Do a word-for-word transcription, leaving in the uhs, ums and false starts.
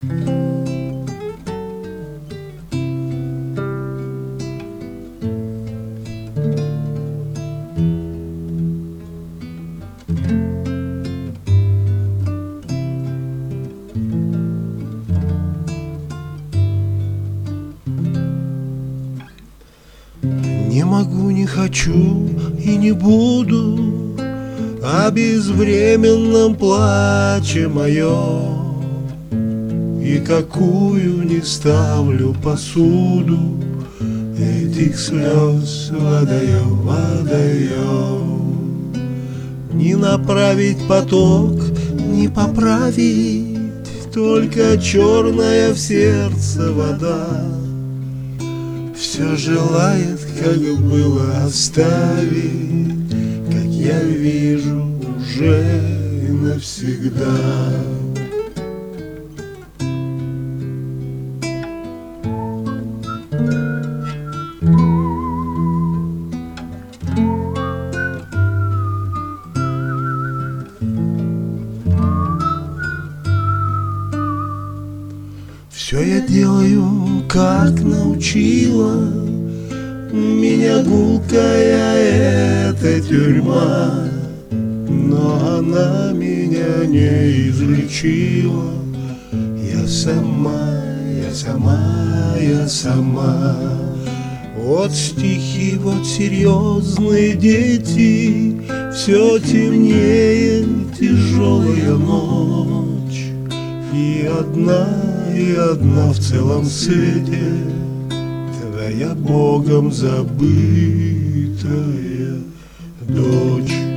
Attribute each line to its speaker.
Speaker 1: Не могу, не хочу и не буду о безвременном плаче моем, и какую не ставлю посуду этих слез водоем, водоем. Не направить поток, не поправить, только черная в сердце вода все желает, как было, оставить, как я вижу, уже навсегда. Все я делаю, как научила меня гулкая эта тюрьма, но она меня не излечила. Я сама, я сама, я сама. Вот стихи, вот серьезные дети, все темнее тяжелая ночь, и одна, и одна в целом свете твоя Богом забытая дочь.